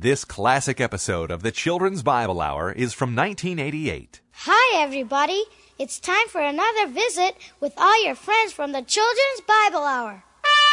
This classic episode of the Children's Bible Hour is from 1988. Hi, everybody. It's time for another visit with all your friends from the Children's Bible Hour.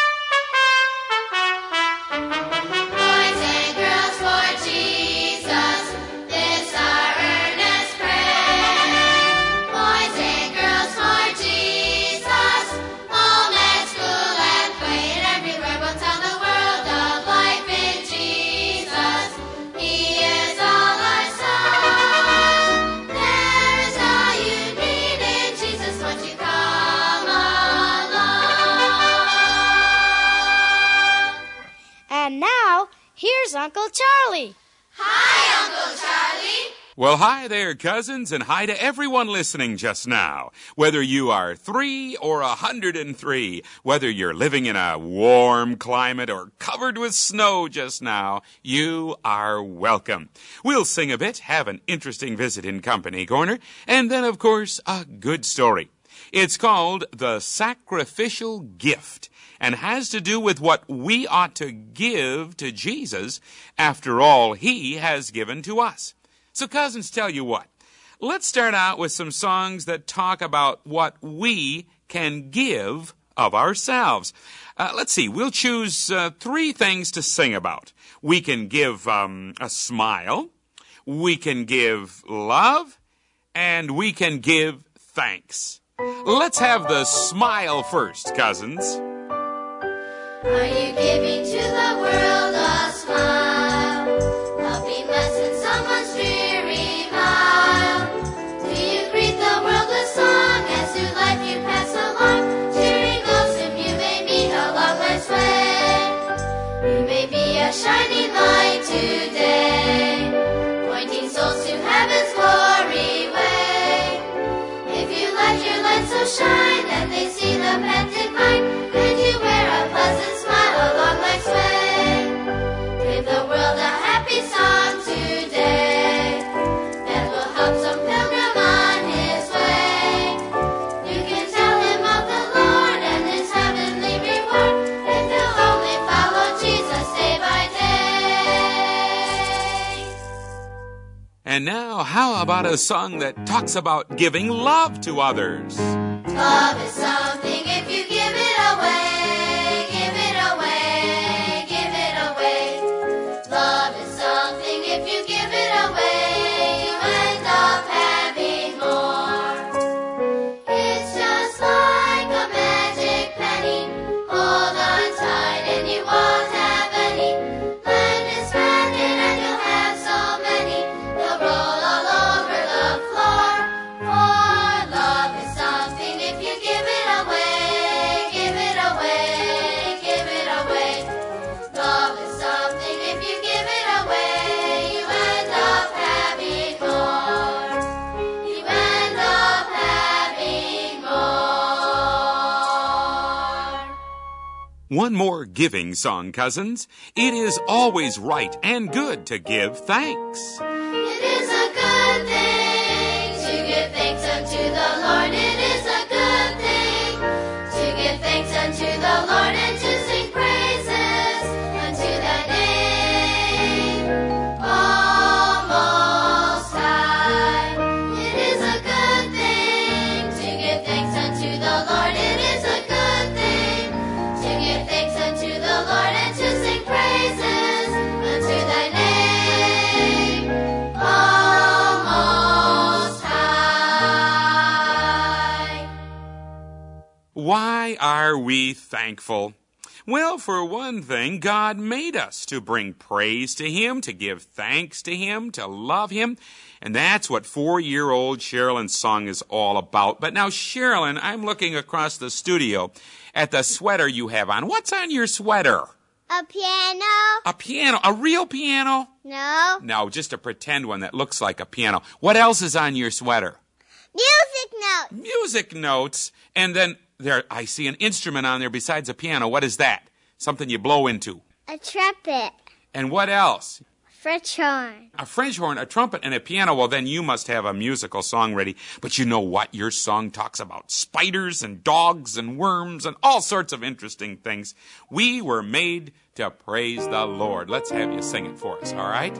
Boys and girls for Jesus, this our earnest prayer. Boys and girls for Jesus, home and school and play and everywhere we'll tell the world of life in Jesus. He is all our song. There is all you need in Jesus. Won't you come along? And now, here's Uncle Charlie. Hi, Uncle Charlie. Well, hi there, cousins, and hi to everyone listening just now. Whether you are 3 or 103, whether you're living in a warm climate or covered with snow just now, you are welcome. We'll sing a bit, have an interesting visit in Company Corner, and then, of course, a good story. It's called The Sacrificial Gift, and has to do with what we ought to give to Jesus after all he has given to us. So, cousins, tell you what. Let's start out with some songs that talk about what we can give of ourselves. Let's see. We'll choose 3 things to sing about. We can give a smile, we can give love, and we can give thanks. Let's have the smile first, cousins. Are you giving to the world a smile? Helping lessen someone's dreary mile? Do you greet the world with song as through life you pass along? Cheering those whom you may meet along life's way. You may be a shining light today, pointing souls to heaven's glory way. If you let your light so shine that they see the path divine, and you wear a pleasant smile along life's way. Give the world a happy song today that will help some pilgrim on his way. You can tell him of the Lord and his heavenly reward if you'll only follow Jesus day by day. And now, how about a song that talks about giving love to others? Love is something if you give it away, give it away, give it away. Love is something if you give it away, you end up having more. It's just like a magic penny, hold on tight and you won't have any. Lend and spend it and you'll have so many, they'll roll all over the floor. For love is something if you give it away, give it away, give it away. Love is something if you give it away, you end up having more. You end up having more. One more giving song, cousins. It is always right and good to give thanks. It is a good thing to give thanks unto the Lord. It is a good thing to give thanks unto the Lord and to sing praises unto thy name, O Most High. It is a good thing to give thanks unto the Lord. It is a good thing to give thanks unto the Lord and to sing praises unto thy name, O Most High. Why are we thankful? Well, for one thing, God made us to bring praise to him, to give thanks to him, to love him. And that's what 4-year-old Sherilyn's song is all about. But now, Sherilyn, I'm looking across the studio at the sweater you have on. What's on your sweater? A piano? A piano. A real piano? No. No, just a pretend one that looks like a piano. What else is on your sweater? Music notes. Music notes. And then there, I see an instrument on there besides a piano. What is that? Something you blow into. A trumpet. And what else? French horn. A French horn, a trumpet, and a piano. Well, then you must have a musical song ready. But you know what? Your song talks about spiders and dogs and worms and all sorts of interesting things. We were made to praise the Lord. Let's have you sing it for us, all right?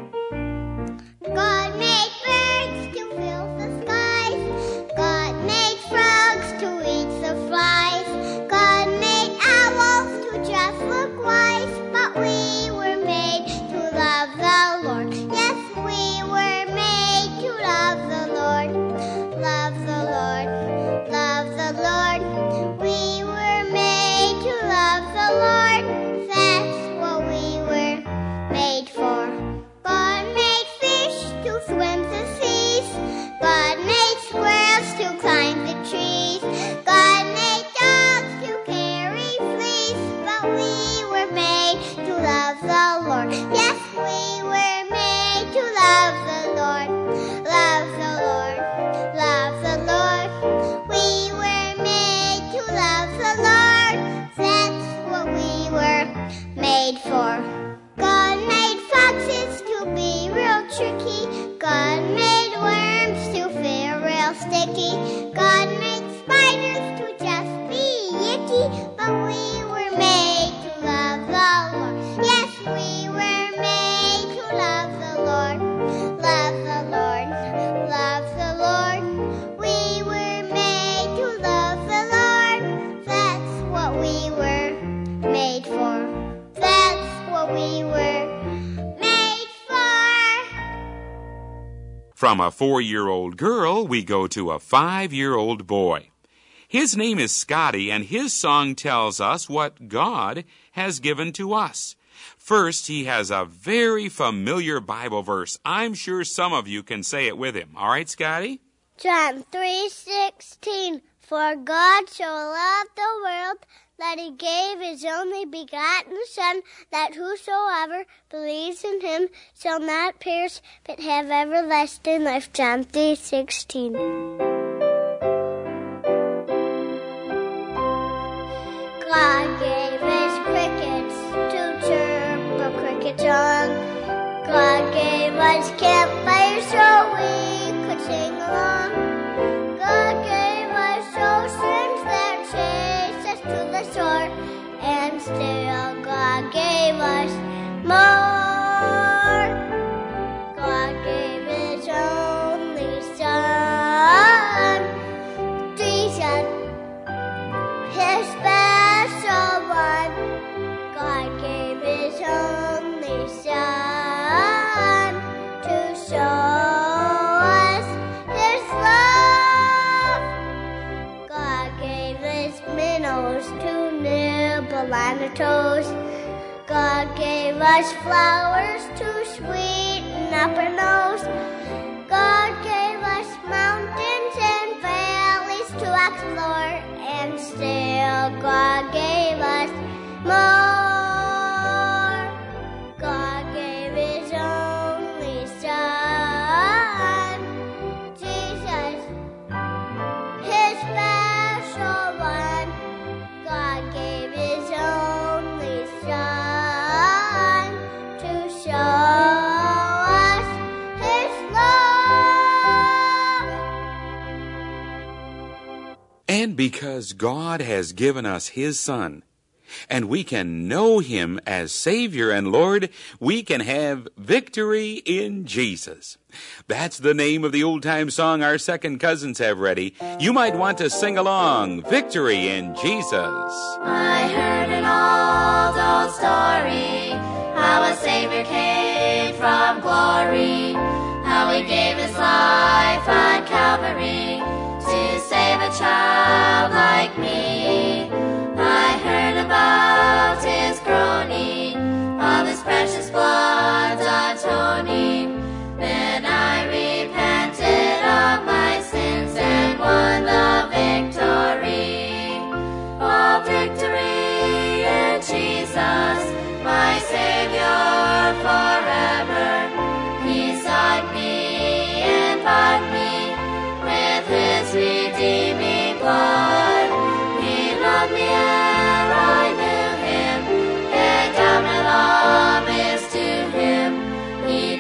God made birds to fill the skies. God made frogs to eat the flies. God made owls to just look wise. But we were made to love the Lord. Yes, we were made to love the Lord. Love the Lord. Love the Lord. We were made to love the Lord. That's what we were made for. God made fish to swim the seas. God made squirrels to climb the trees. God made dogs to carry fleas. But we were made to love the Lord. Yes, we were made to love the Lord. Love the Lord. Love the Lord. We were made to love the Lord. That's what we were made for. God made foxes to be real tricky. God made worms to feel real sticky. God made spiders to just be icky. But we were made to love the Lord. Yes, we were made to love the Lord. Love the Lord. Love the Lord. We were made to love the Lord. That's what we were made for. That's what we were made for. From a 4-year-old girl, we go to a 5-year-old boy. His name is Scotty, and his song tells us what God has given to us. First, he has a very familiar Bible verse. I'm sure some of you can say it with him. All right, Scotty? John 3:16. For God so loved the world that he gave his only begotten Son, that whosoever believes in him shall not perish, but have everlasting life. John 3:16. God gave his crickets to chirp a cricket song. God gave us campfires so we could sing along. God gave us oceans that chased us to the shore, and still God gave us more. God gave his only Son, Jesus, his special one. God gave his only Son to show us his love. God gave his minnows to nibble on the toes. God gave us flowers to sweeten up our nose. God gave us mountains and valleys to explore, and still God gave us more. God gave his only Son, Jesus, his special one. God gave his only Son to show us his love. And because God has given us his Son, and we can know him as Savior and Lord, we can have victory in Jesus. That's the name of the old-time song our second cousins have ready. You might want to sing along, Victory in Jesus. I heard an old story, how a Savior came from glory, how he gave his life on Calvary to save a child like me. I heard about his groaning, of his precious blood's atoning. Then I repented of my sins and won the victory. Oh, victory in Jesus, my Savior forever. He sought me and bought me with his redeeming blood. He loved me ere I knew him, and down my love is to him. He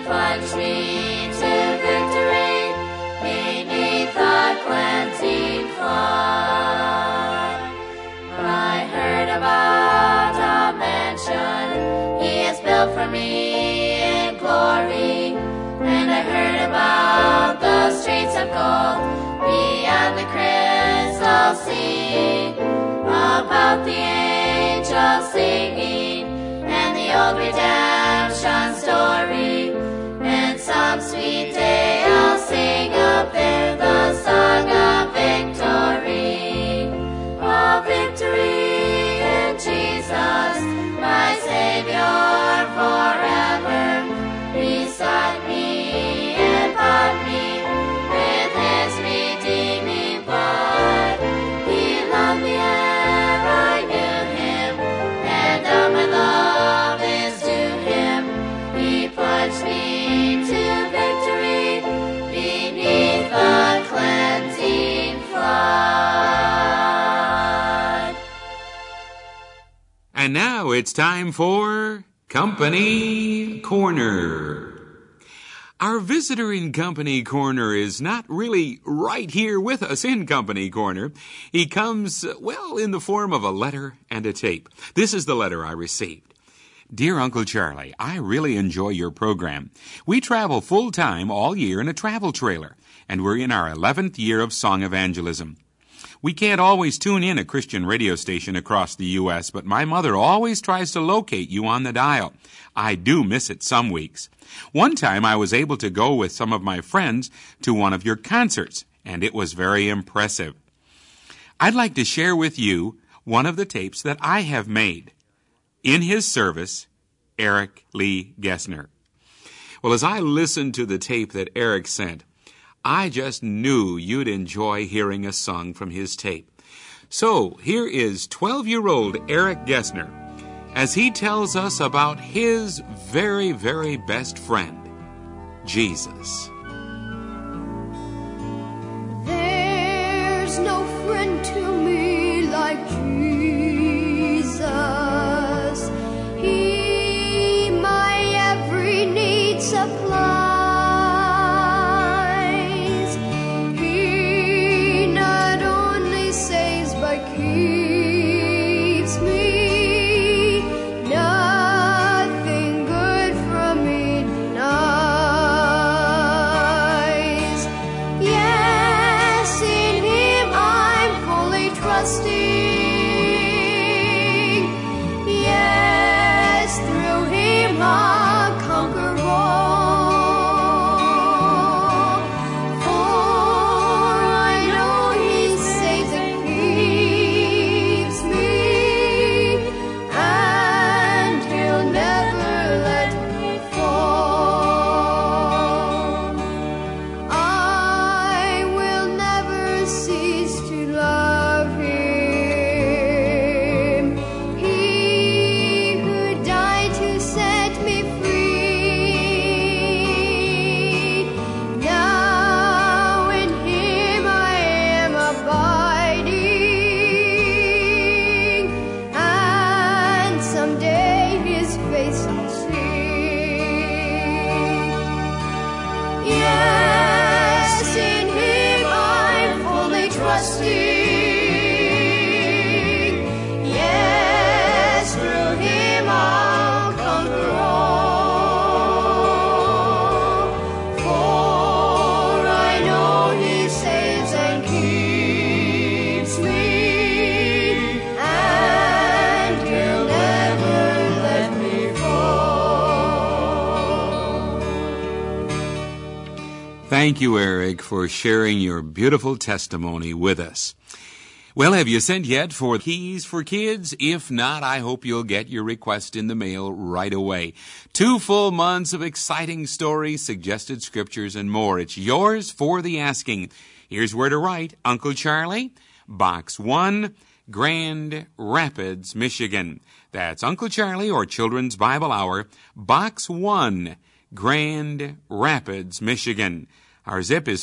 built for me in glory. And I heard about the streets of gold beyond the crystal sea, about the angels singing and the old redemption story. And some sweet day I'll sing up there the song of victory. Oh, victory in Jesus, my Savior forever. He sought me and bought me with His redeeming blood. He loved me ere I knew Him, and all my love is to Him. He plunged me to victory beneath the cleansing flood. And now it's time for Company Corner. Our visitor in Company Corner is not really right here with us in Company Corner. He comes, in the form of a letter and a tape. This is the letter I received. Dear Uncle Charlie, I really enjoy your program. We travel full-time all year in a travel trailer, and we're in our 11th year of song evangelism. We can't always tune in a Christian radio station across the U.S., but my mother always tries to locate you on the dial. I do miss it some weeks. One time I was able to go with some of my friends to one of your concerts, and it was very impressive. I'd like to share with you one of the tapes that I have made. In His service, Eric Lee Gessner. Well, as I listened to the tape that Eric sent, I just knew you'd enjoy hearing a song from his tape. So here is 12-year-old Eric Gessner as he tells us about his very, very best friend, Jesus. There's no friend to me like Jesus. He my every need supplies. He not only saves but keeps me. Nothing good from me denies. Yes, in Him I'm fully trusting. Yes, through Him I'll conquer all. For I know He saves and keeps me, and He'll never let me fall. I will never cease to love Him. He who died to set me free. Now in Him I am abiding, and someday His face I'll see. Yes, in Him I'm fully trusting. Yes, through Him I'll conquer all. For I know He saves and keeps me, and He'll never let me fall. Thank you, Eric, for sharing your beautiful testimony with us. Well, have you sent yet for Keys for Kids? If not, I hope you'll get your request in the mail right away. 2 full months of exciting stories, suggested scriptures, and more. It's yours for the asking. Here's where to write. Uncle Charlie, Box 1, Grand Rapids, Michigan. That's Uncle Charlie or Children's Bible Hour, Box 1, Grand Rapids, Michigan. Our zip is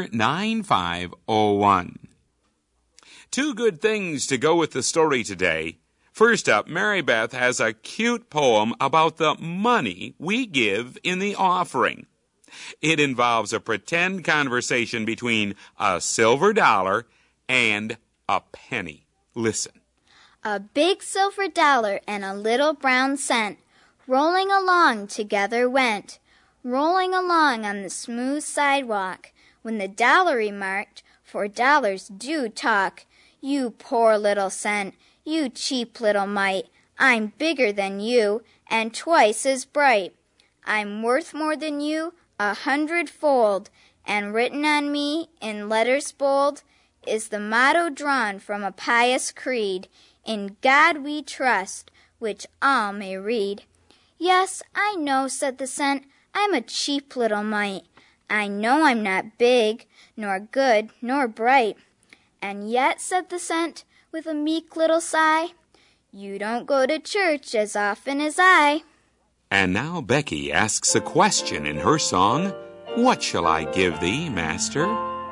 49501. 2 good things to go with the story today. First up, Mary Beth has a cute poem about the money we give in the offering. It involves a pretend conversation between a silver dollar and a penny. Listen. A big silver dollar and a little brown cent Rolling along together went, rolling along on the smooth sidewalk, when the dollar remarked, for dollars do talk, "You poor little cent, you cheap little mite, I'm bigger than you, and twice as bright. I'm worth more than you 100-fold, and written on me in letters bold is the motto drawn from a pious creed, In God we trust, which all may read." "Yes, I know," said the cent, "I'm a cheap little mite. I know I'm not big, nor good, nor bright." "And yet," said the cent, with a meek little sigh, "you don't go to church as often as I." And now Becky asks a question in her song, "What shall I give thee, Master?"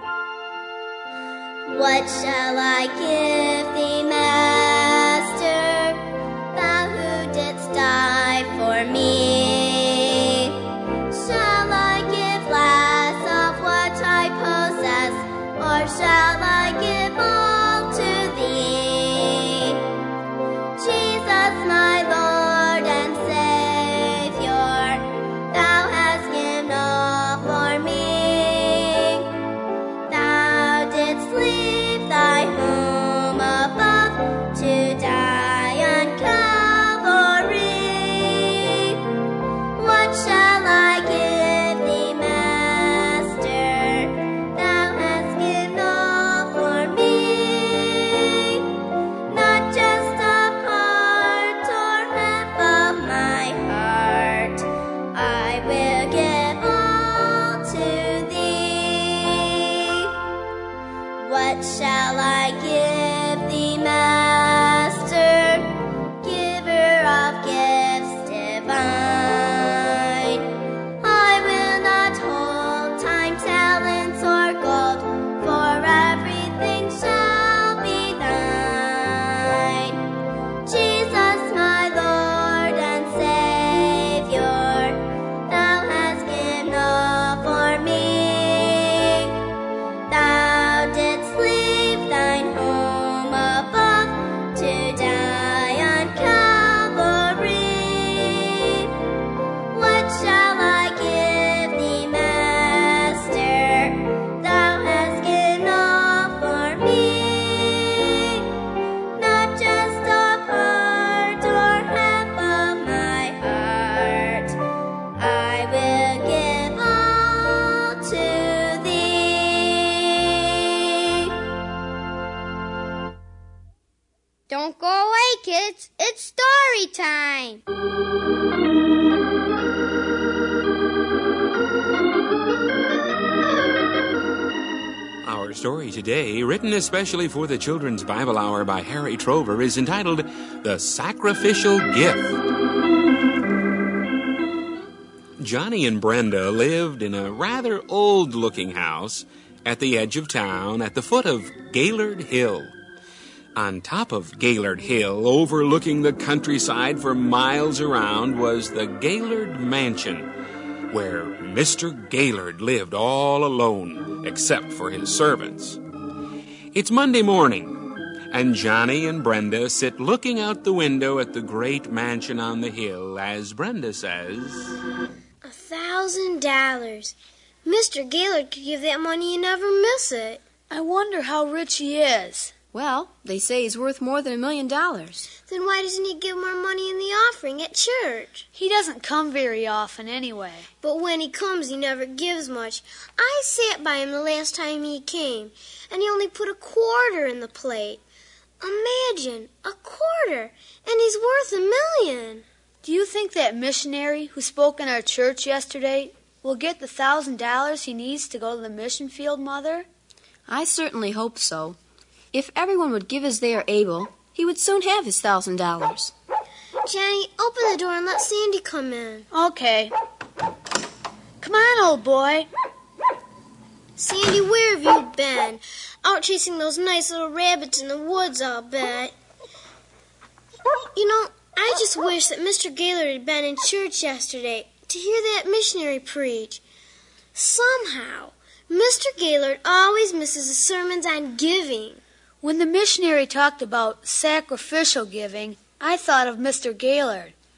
What shall I give thee, Master, thou who didst die for me? Shall I give less of what I possess, or shall I give all to thee? Jesus, my Lord and Savior, thou hast given all for me. Thou didst leave thy home above to die on Calvary. What shall I give thee, Master? Thou hast given all for me. Not just a part or half of my heart, I will give all to thee. What shall I give thee, Master, giver of gifts divine? I will not hold time, talents, or gold, for everything shall be thine. Jesus, my Lord and Savior, thou hast given all for me. Thou didst leave thine home above to die on Calvary. What shall I give thee, Master? Thou hast given all for me. Not just a part or half of my heart, I will give all to thee. Don't go away, kids. It's story time. Our story today, written especially for the Children's Bible Hour by Harry Trover, is entitled The Sacrificial Gift. Johnny and Brenda lived in a rather old-looking house at the edge of town at the foot of Gaylord Hill. On top of Gaylord Hill, overlooking the countryside for miles around, was the Gaylord Mansion, where Mr. Gaylord lived all alone, except for his servants. It's Monday morning, and Johnny and Brenda sit looking out the window at the great mansion on the hill as Brenda says, $1,000. Mr. Gaylord could give that money and never miss it. I wonder how rich he is. Well, they say he's worth more than $1 million. Then why doesn't he give more money in the offering at church? He doesn't come very often anyway. But when he comes, he never gives much. I sat by him the last time he came, and he only put a quarter in the plate. Imagine, a quarter, and he's worth $1 million. Do you think that missionary who spoke in our church yesterday will get the $1,000 he needs to go to the mission field, Mother? I certainly hope so. If everyone would give as they are able, he would soon have his $1,000. Johnny, open the door and let Sandy come in. Okay. Come on, old boy. Sandy, where have you been? Out chasing those nice little rabbits in the woods, I'll bet. You know, I just wish that Mr. Gaylord had been in church yesterday to hear that missionary preach. Somehow, Mr. Gaylord always misses his sermons on giving. When the missionary talked about sacrificial giving, I thought of Mr. Gaylord.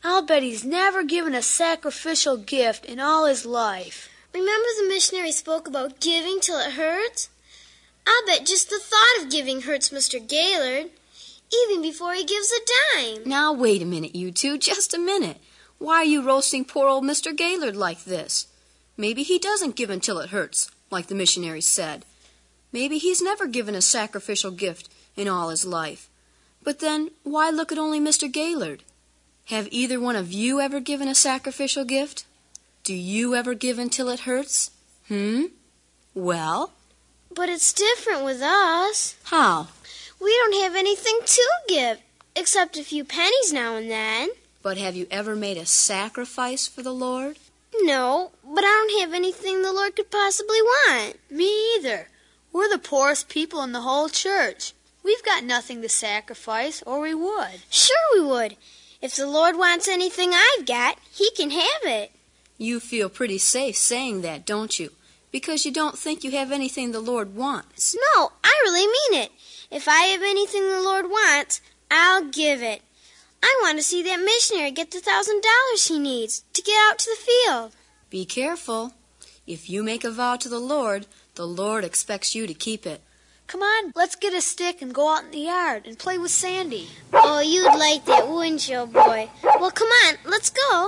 I'll bet he's never given a sacrificial gift in all his life. Remember the missionary spoke about giving till it hurts? I'll bet just the thought of giving hurts Mr. Gaylord, even before he gives a dime. Now, wait a minute, you two, just a minute. Why are you roasting poor old Mr. Gaylord like this? Maybe he doesn't give until it hurts, like the missionary said. Maybe he's never given a sacrificial gift in all his life. But then, why look at only Mr. Gaylord? Have either one of you ever given a sacrificial gift? Do you ever give until it hurts? Well? But it's different with us. How? We don't have anything to give, except a few pennies now and then. But have you ever made a sacrifice for the Lord? No, but I don't have anything the Lord could possibly want. Me either. We're the poorest people in the whole church. We've got nothing to sacrifice, or we would. Sure we would. If the Lord wants anything I've got, He can have it. You feel pretty safe saying that, don't you? Because you don't think you have anything the Lord wants. No, I really mean it. If I have anything the Lord wants, I'll give it. I want to see that missionary get the $1,000 he needs to get out to the field. Be careful. If you make a vow to the Lord expects you to keep it. Come on, let's get a stick and go out in the yard and play with Sandy. Oh, you'd like that, wouldn't you, boy? Well, come on, let's go.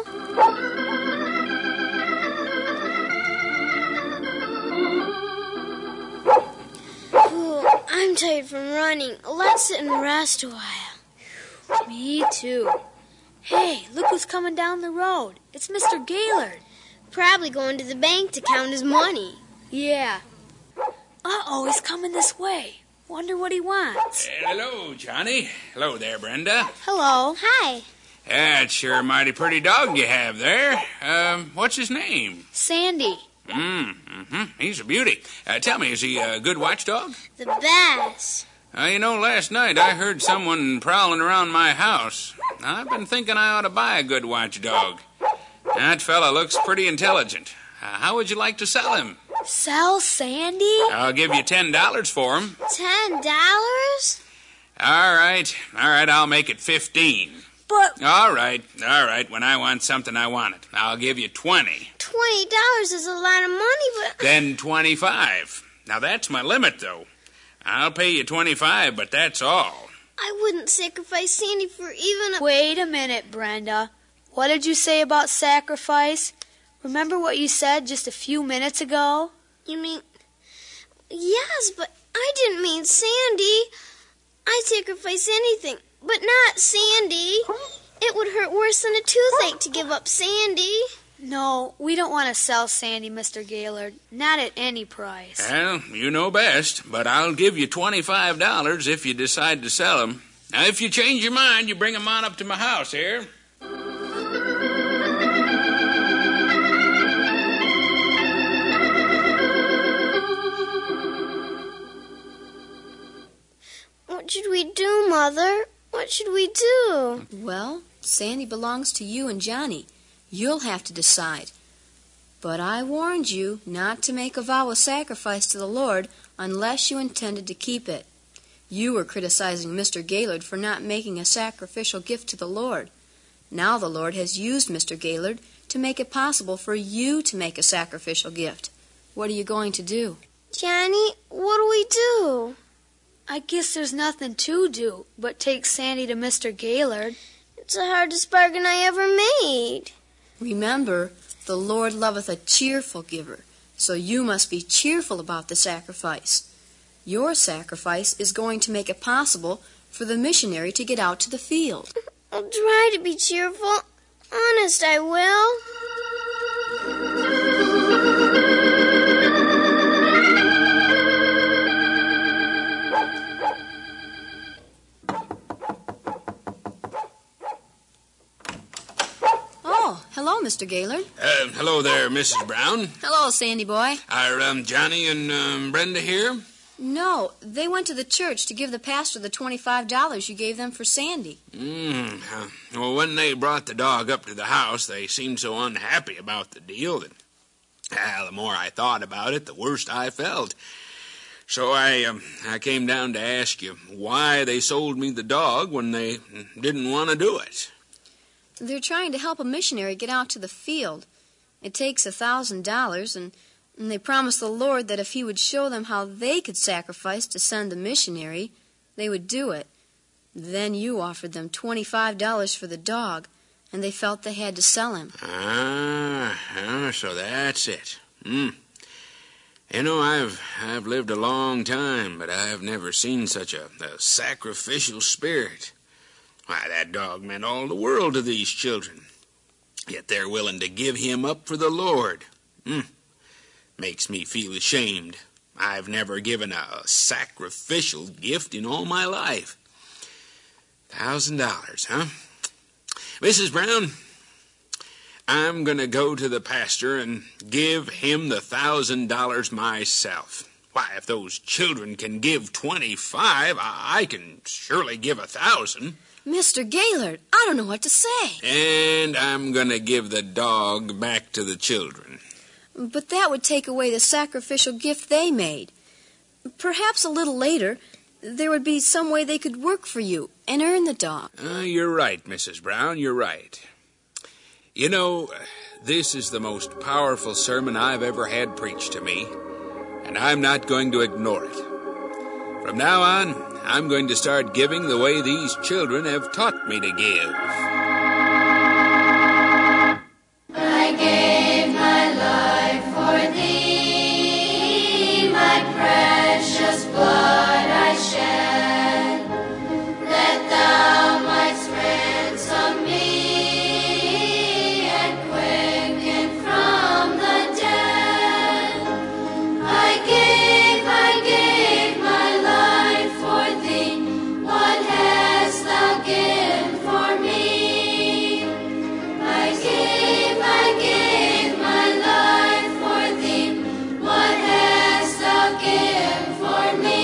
Ooh, I'm tired from running. Let's sit and rest a while. Me too. Hey, look who's coming down the road. It's Mr. Gaylord. Probably going to the bank to count his money. Yeah. Uh-oh, he's coming this way. Wonder what he wants. Hello, Johnny. Hello there, Brenda. Hello. Hi. That's sure a mighty pretty dog you have there. What's his name? Sandy. He's a beauty. Tell me, is he a good watchdog? The best. Last night I heard someone prowling around my house. I've been thinking I ought to buy a good watchdog. That fella looks pretty intelligent. How would you like to sell him? Sell Sandy? I'll give you $10 for him. $10? All right, I'll make it 15. But... All right. When I want something, I want it. I'll give you 20. $20 is a lot of money, but... Then 25. Now, that's my limit, though. I'll pay you 25, but that's all. I wouldn't sacrifice Sandy for even a... Wait a minute, Brenda. What did you say about sacrifice? Remember what you said just a few minutes ago? You mean... Yes, but I didn't mean Sandy. I'd sacrifice anything, but not Sandy. It would hurt worse than a toothache to give up Sandy. No, we don't want to sell Sandy, Mr. Gaylord. Not at any price. Well, you know best, but I'll give you $25 if you decide to sell him. Now, if you change your mind, you bring him on up to my house here. What should we do, Mother? What should we do? Well, Sandy belongs to you and Johnny. You'll have to decide. But I warned you not to make a vow of sacrifice to the Lord unless you intended to keep it. You were criticizing Mr. Gaylord for not making a sacrificial gift to the Lord. Now the Lord has used Mr. Gaylord to make it possible for you to make a sacrificial gift. What are you going to do? Johnny, what do we do? I guess there's nothing to do but take Sandy to Mr. Gaylord. It's the hardest bargain I ever made. Remember, the Lord loveth a cheerful giver, so you must be cheerful about the sacrifice. Your sacrifice is going to make it possible for the missionary to get out to the field. I'll try to be cheerful. Honest, I will. Hello, Mr. Gaylord. Hello there, Mrs. Brown. Hello, Sandy boy. Are Johnny and Brenda here? No, they went to the church to give the pastor the $25 you gave them for Sandy. Well, when they brought the dog up to the house, they seemed so unhappy about the deal that, the more I thought about it, the worse I felt. So I came down to ask you why they sold me the dog when they didn't want to do it. They're trying to help a missionary get out to the field. It takes $1,000, and they promised the Lord that if he would show them how they could sacrifice to send the missionary, they would do it. Then you offered them $25 for the dog, and they felt they had to sell him. So that's it. You know, I've lived a long time, but I've never seen such a sacrificial spirit. Why, that dog meant all the world to these children. Yet they're willing to give him up for the Lord. Makes me feel ashamed. I've never given a sacrificial gift in all my life. $1,000, huh? Mrs. Brown, I'm going to go to the pastor and give him the $1,000 myself. Why, if those children can give 25, I can surely give 1,000. Mr. Gaylord, I don't know what to say. And I'm going to give the dog back to the children. But that would take away the sacrificial gift they made. Perhaps a little later, there would be some way they could work for you and earn the dog. You're right, Mrs. Brown, you're right. You know, this is the most powerful sermon I've ever had preached to me, and I'm not going to ignore it. From now on, I'm going to start giving the way these children have taught me to give. I gave my life for thee, my precious blood I shed, that thou mightst ransom me and quicken from the dead. I gave my life for thee. What hast thou given for me? I gave my life for thee. What hast thou given for me?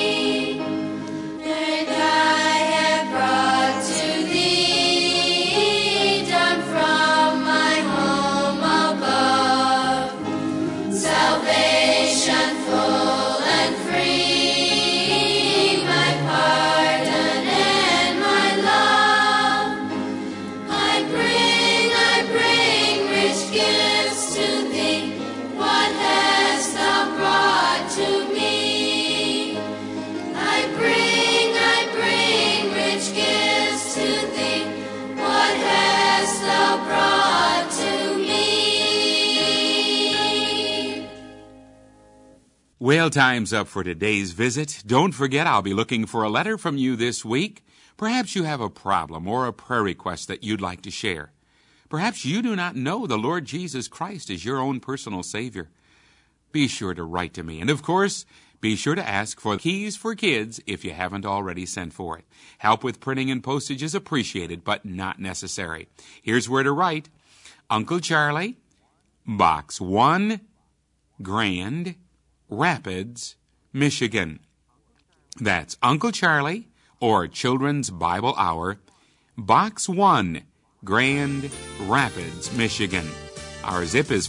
And I have brought to thee, down from my home above, salvation full and free, my pardon and my love. I bring rich gifts to thee. What hast thou brought to me? I bring rich gifts to thee. What hast thou brought to me? Well, time's up for today's visit. Don't forget, I'll be looking for a letter from you this week. Perhaps you have a problem or a prayer request that you'd like to share. Perhaps you do not know the Lord Jesus Christ as your own personal Savior. Be sure to write to me. And of course, be sure to ask for Keys for Kids if you haven't already sent for it. Help with printing and postage is appreciated, but not necessary. Here's where to write. Uncle Charlie, Box 1, Grand Rapids, Michigan. That's Uncle Charlie or Children's Bible Hour, Box 1, Grand Rapids, Michigan. Our zip is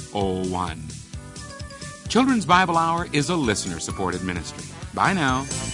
49501. Children's Bible Hour is a listener-supported ministry. Bye now.